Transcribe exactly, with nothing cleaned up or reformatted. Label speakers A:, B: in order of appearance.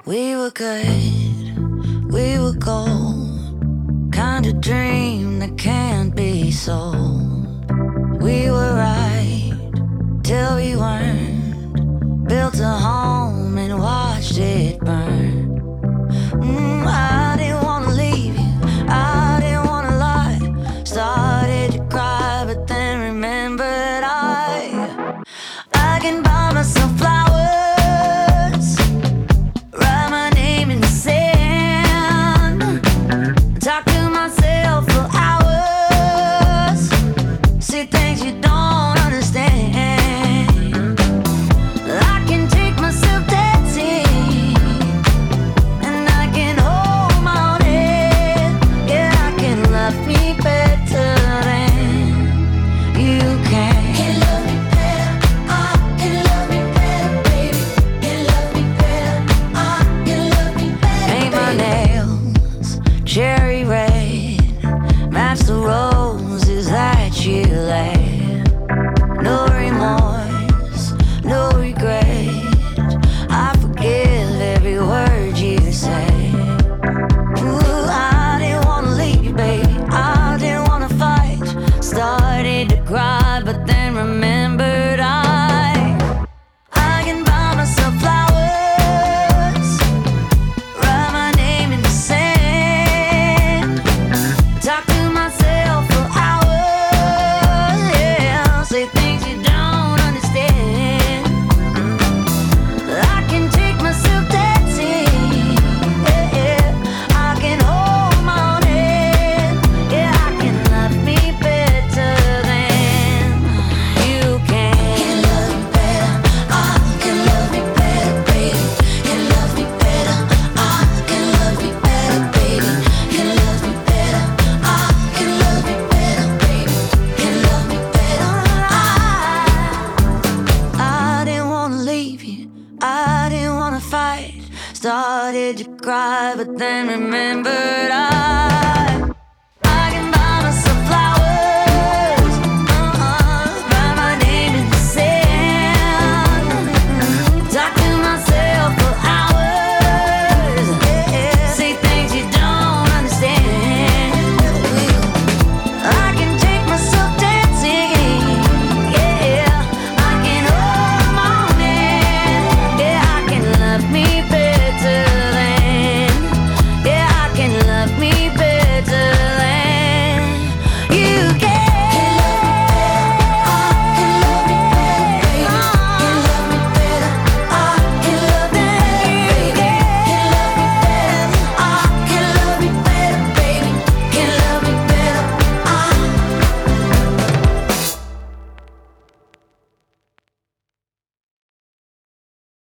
A: We were good, we were gold, kind of dream that can't be sold. We were right till we weren't, built a home and watched it burn. Mm, I didn't wanna leave you, I didn't wanna lie. Started to cry, but then remembered I I can buy myself flowers, write my name in the sand, talk to myself for hours, see things you don't understand. I can take myself dancing, and I can hold my own head. Yeah, I can love me better than you can. Can love me better, I can love me better, baby. Can love me better, I can love me better. Paint my nails cherry red, match the roses that you laid. No remorse, no regret, I forgive every word you say. Ooh, I didn't wanna leave, baby, I didn't wanna fight. Started to cry, but then remembered I I can buy myself flowers, write my name in the sand, talk to myself for hours, yeah, say things you don't understand. I can take myself dancing, yeah, yeah. I can hold my own head, yeah, I can love me better than you can. Can love me better, I can love me better, baby. Can love me better, I can love me better, baby. Can love me better, I can love me better, baby. Can love me better, I I didn't wanna leave you, I didn't wanna fight. Started to cry, but then remembered